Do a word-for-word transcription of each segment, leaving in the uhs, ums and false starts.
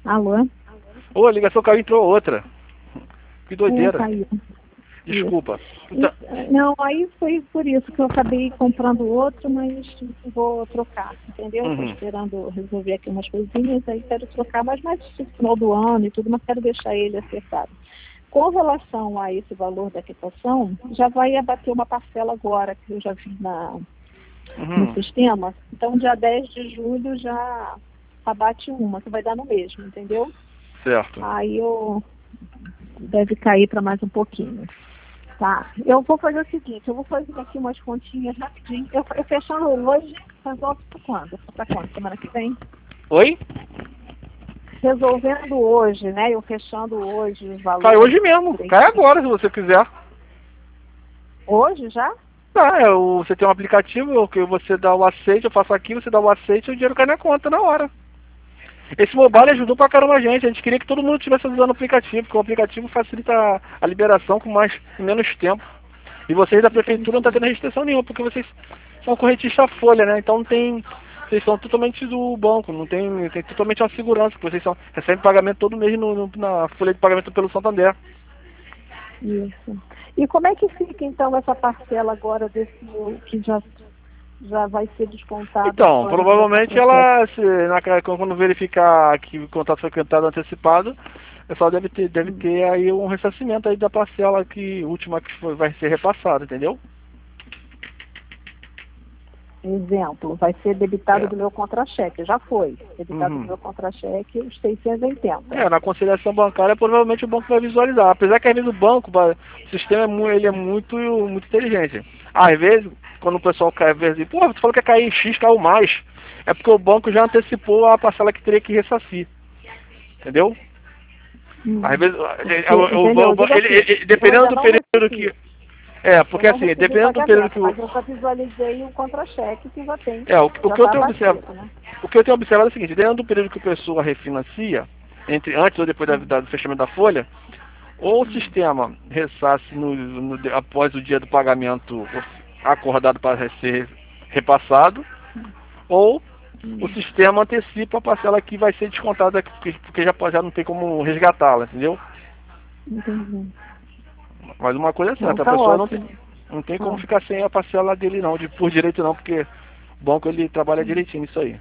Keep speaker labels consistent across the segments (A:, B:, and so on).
A: Alô?
B: Ô, a ligação caiu e entrou outra. Que
A: É,
B: doideira.
A: caiu.
B: Desculpa.
A: E-
B: Então,
A: Não, aí foi por isso que eu acabei comprando outro, mas vou trocar, entendeu? Estou
B: uhum.
A: esperando resolver aqui umas coisinhas, aí quero trocar, mas mais no final do ano e tudo, mas quero deixar ele acertado. Com relação a esse valor da quitação, já vai abater uma parcela agora, que eu já vi na, no
B: Uhum.
A: sistema. Então, dia dez de julho já abate uma, que vai dar no mesmo, entendeu?
B: Certo.
A: Aí eu deve cair para mais um pouquinho. Tá, eu vou fazer o seguinte, eu vou fazer aqui umas continhas rapidinho. Eu, eu fechando hoje, resolve para quando? Para quando? Semana que vem?
B: Oi?
A: Resolvendo hoje, né? Eu fechando hoje os
B: Cai
A: valores
B: hoje mesmo. Cai
A: direitinho.
B: agora, se você quiser.
A: Hoje já?
B: Tá, é, o- você tem um aplicativo que você dá o aceite, eu faço aqui, você dá o aceite e o dinheiro cai na conta na hora. Esse mobile
A: Tá.
B: ajudou pra caramba a gente. A gente queria que todo mundo estivesse usando o aplicativo, porque o aplicativo facilita a, a liberação com mais em menos tempo. E vocês da prefeitura não estão tendo restrição nenhuma, porque vocês são correntistas folha, né? Então não tem. Vocês são totalmente do banco, não tem, tem totalmente uma segurança, porque vocês são, recebem pagamento todo mês no, no- na folha de pagamento pelo Santander.
A: Isso. E como é que fica então essa parcela agora desse que já, já vai ser descontado
B: Então,
A: agora do meu
B: provavelmente
A: contra-cheque?
B: ela, se, na, quando verificar que o contrato foi cantado antecipado, o pessoal deve ter, deve
A: Hum.
B: ter aí um ressarcimento aí da parcela que última que foi, vai ser repassada, entendeu?
A: Exemplo, vai ser debitado
B: É.
A: do meu contra-cheque. Já foi. Debitado do
B: Uhum.
A: meu contra-cheque os seiscentos e oitenta.
B: É, na conciliação bancária provavelmente o banco vai visualizar. Apesar que às vezes o banco, vai- o sistema é, mu- ele é muito, muito inteligente. Às vezes, quando o pessoal cai, às vezes, pô, você falou que ia cair em X, caiu mais. É porque o banco já antecipou a parcela que teria que ressarcir. Entendeu? Às
A: Hum.
B: vezes,
A: Porque,
B: o, o-
A: entendeu? Eu
B: o-
A: digo
B: ele,
A: assim,
B: ele-
A: eu
B: dependendo
A: ainda
B: do
A: não
B: período que.
A: recebi.
B: É,
A: Eu
B: porque
A: não
B: assim,
A: recebi o
B: dependendo do período que
A: pagamento,
B: o.
A: mas eu já visualizei o contra-cheque que já tem,
B: É, o, que- o
A: já
B: que eu
A: está
B: tenho observado.
A: batido, né?
B: O que eu tenho observado é o seguinte, dependendo do período que a pessoa refinancia, entre antes ou depois da,
A: Hum.
B: da- do fechamento da folha, ou o sistema ressarce no, no- após o dia do pagamento acordado para ser repassado, ou o
A: Hum.
B: sistema antecipa a parcela que vai ser descontada, porque porque já, já não tem como resgatá-la, entendeu?
A: Entendi.
B: Mas uma coisa é
A: Então
B: certa, a
A: tá
B: pessoa não tem,
A: ótimo.
B: não tem como
A: Ah,
B: ficar sem a parcela dele não, de, por direito não, porque o banco ele trabalha direitinho nisso aí.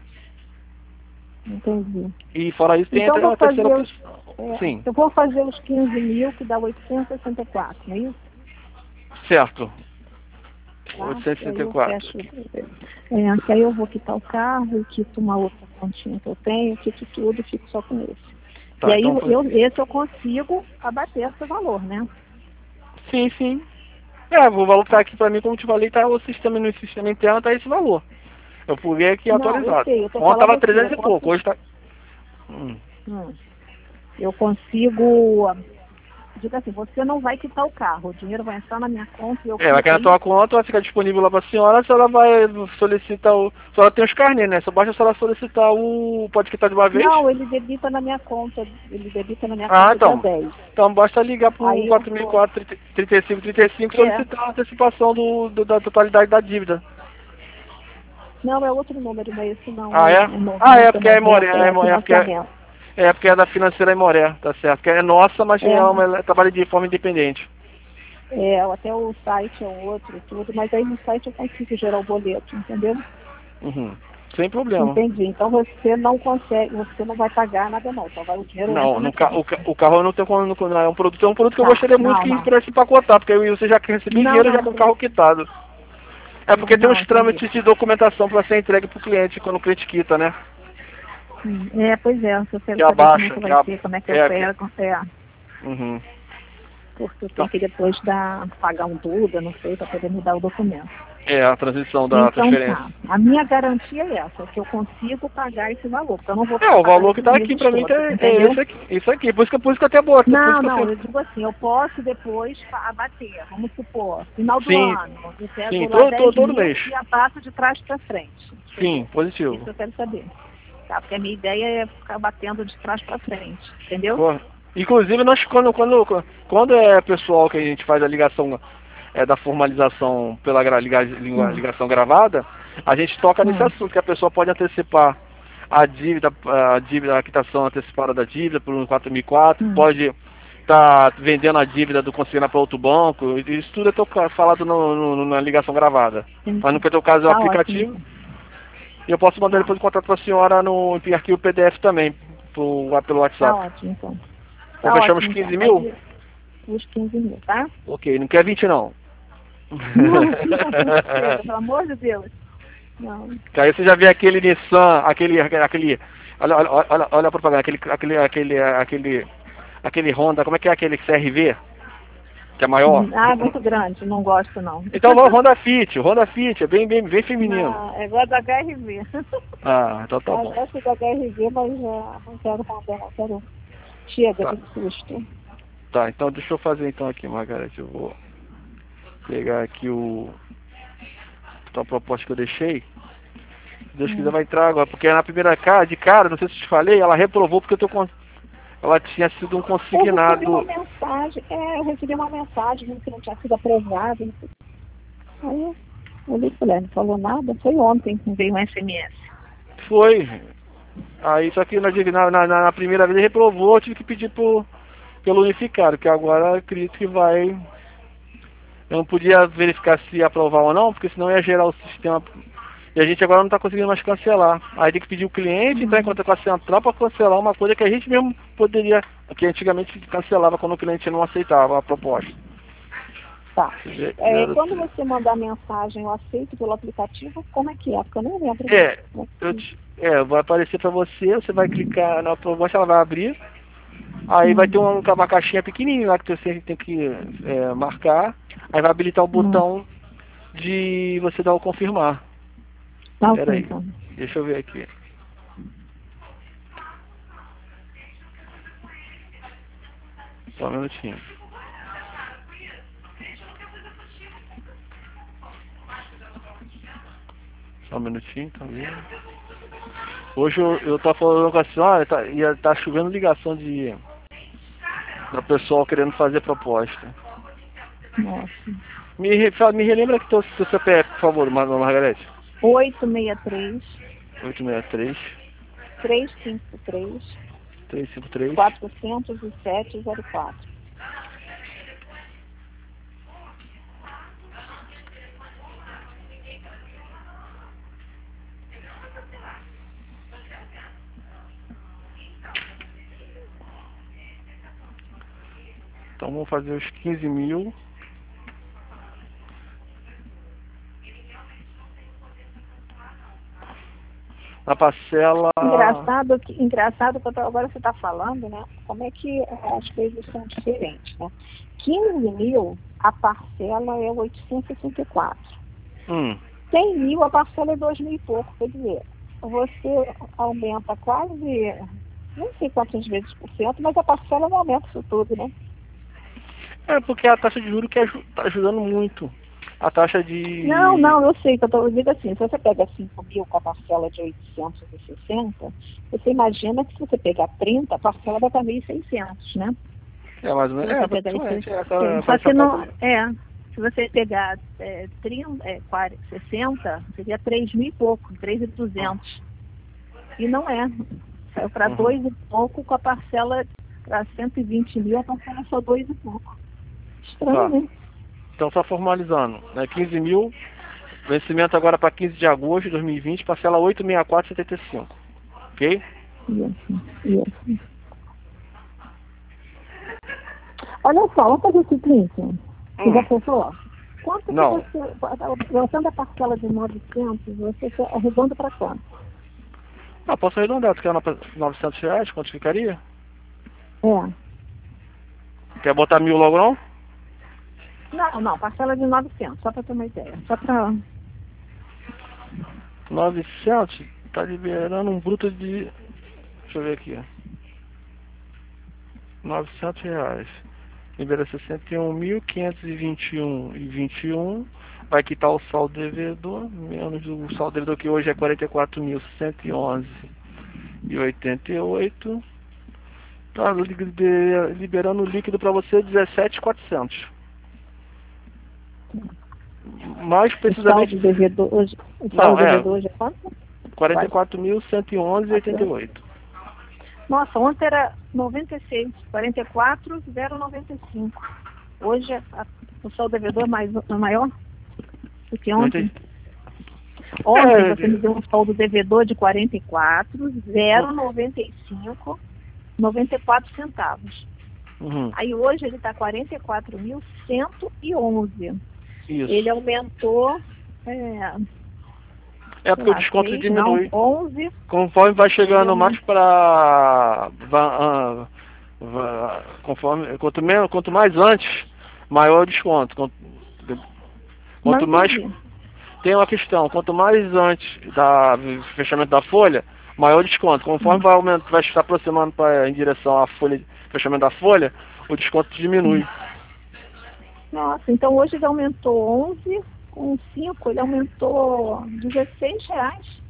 A: entendi.
B: E fora isso tem
A: Então
B: entra
A: vou
B: a terceira
A: fazer os.
B: opção.
A: É,
B: Sim,
A: eu vou fazer os quinze mil, que dá oitocentos e sessenta e quatro, não é isso?
B: certo.
A: Tá? E aí eu
B: oitocentos e sessenta e quatro.
A: fecho. É, que aí eu vou quitar o carro e quito uma outra continha que eu tenho, quito tudo e fico só com esse. E
B: Tá,
A: aí
B: então
A: eu, esse eu consigo abater esse valor, né?
B: sim, sim. É, o valor que tá aqui pra mim, como te falei, tá o sistema no sistema interno tá esse valor. Eu peguei aqui
A: Não, eu
B: atualizado.
A: sei, eu tô
B: Ontem
A: falando
B: tava
A: assim, eu
B: trezentos e
A: posso.
B: pouco, hoje tá. Hum.
A: Hum, eu consigo. Diga assim, você não vai quitar o carro, o dinheiro vai entrar na minha conta e eu
B: É, vai
A: quito
B: cair na
A: aí.
B: tua conta, vai ficar disponível lá pra senhora, a senhora vai solicitar o. A senhora tem os carnês, né? Só basta a senhora solicitar o. Pode quitar de uma vez?
A: Não, ele debita na minha conta, ele debita na minha
B: Ah,
A: conta dia
B: então.
A: dez.
B: Então basta ligar pro
A: Aí eu
B: quatro mil e
A: vou.
B: quatro, trinta e cinco, trinta e cinco e
A: É.
B: solicitar a antecipação do, do- da totalidade da dívida.
A: Não, é outro número, não é esse não,
B: Ah,
A: é,
B: é?
A: é
B: Ah, é
A: noventa,
B: porque é Imoré,
A: noventa,
B: é,
A: é
B: Imoré, é porque é,
A: financiamento.
B: é porque é da financeira Imoré, tá certo? Que é nossa, mas
A: É,
B: é uma, ela trabalha de forma independente.
A: é, até o site é outro, tudo, mas aí no site eu consigo gerar o boleto, entendeu?
B: Uhum. Sem problema.
A: Entendi. Então você não consegue, você não vai pagar nada não, então vai o dinheiro
B: Não,
A: entra na
B: no ca,
A: conta.
B: o, ca, o carro eu não tenho como, não, é um produto, é um produto que eu
A: Tá,
B: gostaria muito
A: não,
B: que
A: não.
B: pudesse empacotar, porque eu, você já recebi
A: Não,
B: dinheiro
A: não,
B: já
A: não
B: com o
A: tem.
B: carro quitado. É porque tem
A: Não,
B: uns
A: entendi.
B: trâmites de documentação para ser entregue pro cliente quando o cliente quita, né?
A: Hum, É, pois é, eu quero
B: Que
A: saber como é
B: abaixa,
A: que
B: que
A: vai
B: a,
A: ser, como é que eu
B: é, que,
A: pego, é,
B: uhum.
A: porque eu
B: Então,
A: tenho que depois dar, pagar um Duda, não sei, para poder me dar o documento.
B: é a transição da
A: Então
B: transferência.
A: tá, a minha garantia é essa, que eu consigo pagar esse valor, porque eu não vou
B: É,
A: ficar
B: o
A: pagando
B: valor que
A: esses
B: tá aqui
A: meses
B: pra mim tá,
A: todos,
B: é
A: entendeu?
B: esse aqui, isso aqui. Por isso que, por isso que eu até boto, por isso
A: Não,
B: que eu
A: não, eu
B: sempre...
A: digo assim, eu posso depois pa- abater, vamos supor, final do
B: Sim,
A: ano, eu
B: sim,
A: pego lá
B: todo, todo,
A: dez
B: todo
A: mil
B: mês.
A: e abato de trás para frente.
B: Sim,
A: Entendeu?
B: positivo.
A: Isso eu quero saber. Tá? Porque a minha ideia é ficar batendo de trás para frente, entendeu?
B: Pô, inclusive, nós, quando, quando, quando é pessoal que a gente faz a ligação é, da formalização pela gra, liga,
A: Hum,
B: ligação gravada, a gente toca nesse
A: hum,
B: assunto, que a pessoa pode antecipar a dívida, a dívida, a quitação antecipada da dívida por um quatro mil e quatro,
A: Hum.
B: pode estar tá vendendo a dívida do consignado para outro banco, isso tudo é tô falado no, no, na ligação gravada.
A: Sim.
B: Mas no que teu caso é o
A: Tá
B: aplicativo,
A: ótimo.
B: e eu posso mandar depois o contato para a senhora no em arquivo P D F também, pro, pelo
A: Tá
B: WhatsApp.
A: ótimo, então.
B: Então
A: Tá
B: fechamos
A: ótimo,
B: quinze
A: então.
B: mil?
A: Os quinze mil, tá?
B: Ok, não quer vinte não.
A: Não, chega, pelo amor de Deus. Não.
B: Que aí você já vê aquele Nissan, aquele, aquele, olha, olha, olha, olha a propaganda, aquele, aquele, aquele, aquele, aquele Honda, como é que é aquele C R V? Que é maior?
A: Ah, muito grande, não gosto não.
B: Então vamos Honda Fit, Honda Fit, é bem, bem, bem feminino.
A: Não, é igual da H R V.
B: Ah, então tá
A: Eu
B: bom.
A: gosto da H R V, mas já não quero Honda, não quero. Chega
B: Tá.
A: de susto.
B: Tá, então deixa eu fazer então aqui, Margarete, eu vou pegar aqui o a proposta que eu deixei. Se Deus
A: Hum.
B: quiser vai entrar agora, porque na primeira cara, de cara, não sei se eu te falei, ela reprovou porque eu tô com... ela tinha sido um
A: Eu recebi
B: consignado.
A: uma mensagem, é, eu recebi uma mensagem dizendo que não tinha sido aprovado. Aí eu olhei e falei, não falou nada, foi ontem que veio um S M S.
B: Foi. Aí só que na, na, na, na primeira vez ele reprovou, eu tive que pedir pro, pelo unificado, que agora eu acredito que vai. Eu não podia verificar se ia aprovar ou não, porque senão ia gerar o sistema. E a gente agora não está conseguindo mais cancelar. Aí tem que pedir o cliente,
A: Uhum.
B: entrar em contato com a central para cancelar uma coisa que a gente mesmo poderia, que antigamente cancelava quando o cliente não aceitava a proposta.
A: Tá. É,
B: Era
A: quando
B: assim.
A: você mandar mensagem, eu aceito pelo aplicativo, como é que é? Porque eu não lembro.
B: É, eu te, é, vai aparecer para você, você vai clicar na proposta, ela vai abrir. Aí
A: Hum.
B: vai ter uma, uma caixinha pequenininha lá que você tem que é, marcar. Aí vai habilitar o botão de você dar o confirmar.
A: Tá,
B: Pera
A: ok,
B: aí,
A: então.
B: deixa eu ver aqui. Só um minutinho. Só um minutinho, tá vendo? Hoje eu, eu tô falando com a senhora, tá, ia tá chovendo ligação de do pessoal querendo fazer proposta.
A: Nossa.
B: Me, re- fala- me relembra que teu, teu C P F, por favor, Mar- Margarete.
A: oito seis três,
B: oito seis três,
A: três cinco três,
B: três cinco três.
A: quatro zero sete zero quatro.
B: Então vamos fazer os quinze mil. Na parcela.
A: Engraçado, que, engraçado que eu tô- agora você está falando, né? Como é que as coisas são diferentes, né? quinze mil, a parcela é oitocentos e sessenta e quatro.
B: Hum.
A: cem mil, a parcela é dois mil e pouco. Quer dizer, você aumenta quase, não sei quantas vezes por cento, mas a parcela não aumenta isso tudo, né?
B: É porque a taxa de juros que está ajudando muito. A taxa de.
A: Não, não, eu sei que eu estou dizendo assim, se você pega cinco mil com a parcela de oitocentos e sessenta, você imagina que se você pegar trinta, a parcela vai para mil e seiscentos, né?
B: É mais ou menos. É,
A: Se você pegar
B: praticamente,
A: esse-
B: essa-
A: é,
B: essa-
A: Só que
B: essa
A: não,
B: conta-
A: é, se você pegar é, trinta, é, quarenta, sessenta, seria três mil e pouco, três mil e duzentos. E não é. Saiu para
B: Uhum.
A: dois e pouco com a parcela para cento e vinte mil, a parcela é só dois e pouco. Estranho,
B: Tá.
A: né?
B: Então só formalizando, né? quinze mil, vencimento agora para quinze de agosto de dois mil e vinte, parcela oitocentos e sessenta e quatro vírgula setenta e cinco. Ok?
A: Isso, isso. Olha só, vamos fazer o seguinte. Você
B: Hum.
A: já pensou? Quanto que
B: Não.
A: você, voltando a parcela de novecentos, você arredonda para quanto?
B: Ah, posso arredondar, tu quer novecentos reais? Quanto ficaria?
A: É.
B: Quer botar mil logo não?
A: Não, não, parcela de novecentos, só para ter uma ideia. Só para...
B: novecentos, tá liberando um bruto de... Deixa eu ver aqui. novecentos reais. Libera sessenta e um mil quinhentos e vinte e um e vinte e um. Vai quitar o saldo devedor, menos o saldo devedor que hoje é quarenta e quatro mil cento e onze e oitenta e oito. Tá liberando o líquido para você dezessete mil e quatrocentos. Mais
A: O
B: precisamente.
A: saldo devedor hoje, o
B: Não,
A: saldo
B: é.
A: devedor hoje é quanto?
B: quarenta e quatro mil cento e onze vírgula oitenta e oito.
A: Nossa, ontem era noventa e seis, quarenta e quatro mil noventa e cinco. Hoje a, a, o saldo devedor é mais, é maior do que ontem. Ontem é, você me deu um saldo devedor de quarenta e quatro mil noventa e cinco, noventa e quatro centavos.
B: Uhum.
A: Aí hoje ele está quarenta e quatro mil cento e onze.
B: Isso.
A: Ele aumentou... É,
B: é porque
A: lá,
B: o desconto
A: seis,
B: diminui.
A: Não, onze.
B: Conforme vai chegando mais para... Conforme, quanto, menos, quanto mais antes, maior o desconto. Quanto, quanto mais... Tem uma questão, quanto mais antes do fechamento da folha, maior o desconto. Conforme hum. vai, aumentar, vai estar aproximando pra, em direção à folha, fechamento da folha, o desconto diminui.
A: Nossa, então hoje ele aumentou onze, com cinco ele aumentou dezesseis reais.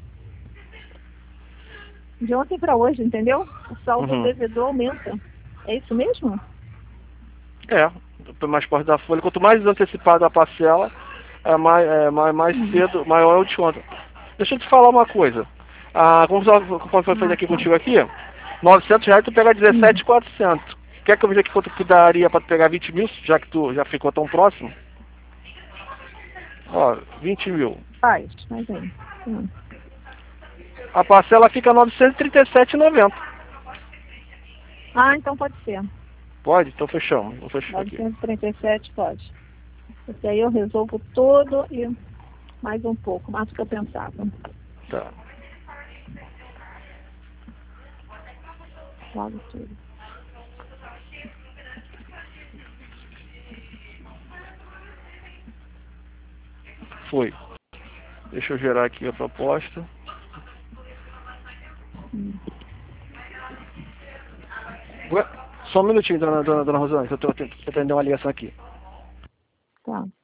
A: De ontem para hoje, entendeu? O saldo uhum. devedor aumenta. É isso mesmo?
B: É, mais perto da folha. Quanto mais antecipada a parcela, é mais, é, mais, mais uhum. cedo, maior é o desconto. Deixa eu te falar uma coisa. Ah, como foi fazer aqui contigo aqui, novecentos reais tu pega dezessete mil e quatrocentos. Quer que eu veja que quanto que daria para pegar vinte mil, já que tu já ficou tão próximo? Ó, vinte mil.
A: Faz, mas aí. Hum.
B: A parcela fica novecentos e trinta e sete reais e noventa centavos.
A: Ah, então pode ser.
B: Pode? Então fechamos. Vou fechar
A: novecentos e trinta e sete aqui. Pode. Esse aí eu resolvo todo e mais um pouco, mais do que eu pensava.
B: Tá.
A: Logo tudo.
B: Foi. Deixa eu gerar aqui a proposta. Hum. Ué, só um minutinho, dona, dona, dona Rosane, que eu estou atendendo uma ligação aqui.
A: Tá.